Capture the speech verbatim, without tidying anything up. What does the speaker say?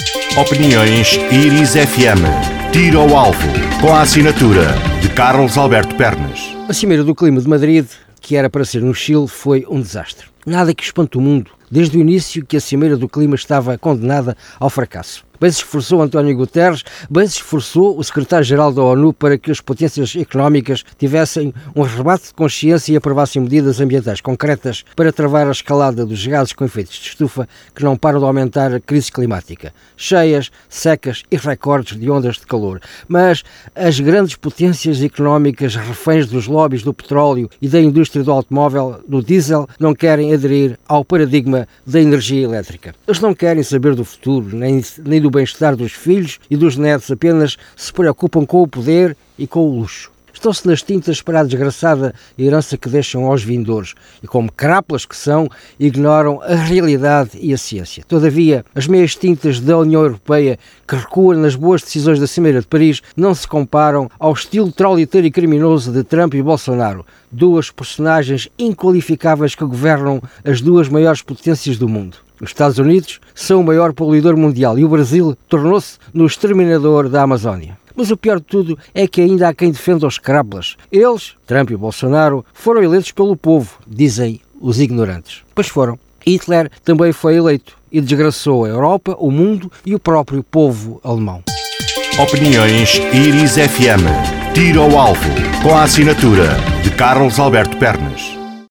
Opiniões Iris F M. Tiro ao alvo, com a assinatura de Carlos Alberto Pernas. A Cimeira do Clima de Madrid, que era para ser no Chile, foi um desastre. Nada que espante o mundo, desde o início que a Cimeira do Clima estava condenada ao fracasso. Bem se esforçou António Guterres, bem se esforçou o secretário-geral da ONU para que as potências económicas tivessem um rebate de consciência e aprovassem medidas ambientais concretas para travar a escalada dos gases com efeitos de estufa que não param de aumentar a crise climática. Cheias, secas e recordes de ondas de calor. Mas as grandes potências económicas, reféns dos lobbies do petróleo e da indústria do automóvel, do diesel, não querem aderir ao paradigma da energia elétrica. Eles não querem saber do futuro, nem, nem do bem-estar dos filhos e dos netos, apenas se preocupam com o poder e com o luxo. Estão-se nas tintas para a desgraçada herança que deixam aos vindouros e, como crápulas que são, ignoram a realidade e a ciência. Todavia, as meias tintas da União Europeia, que recuam nas boas decisões da Cimeira de Paris, não se comparam ao estilo traulitário e criminoso de Trump e Bolsonaro, duas personagens inqualificáveis que governam as duas maiores potências do mundo. Os Estados Unidos são o maior poluidor mundial e o Brasil tornou-se no exterminador da Amazónia. Mas o pior de tudo é que ainda há quem defenda os crápulas. Eles, Trump e Bolsonaro, foram eleitos pelo povo, dizem os ignorantes. Pois foram. Hitler também foi eleito e desgraçou a Europa, o mundo e o próprio povo alemão. Opiniões Iris F M. Tiro ao alvo, com a assinatura de Carlos Alberto Pernas.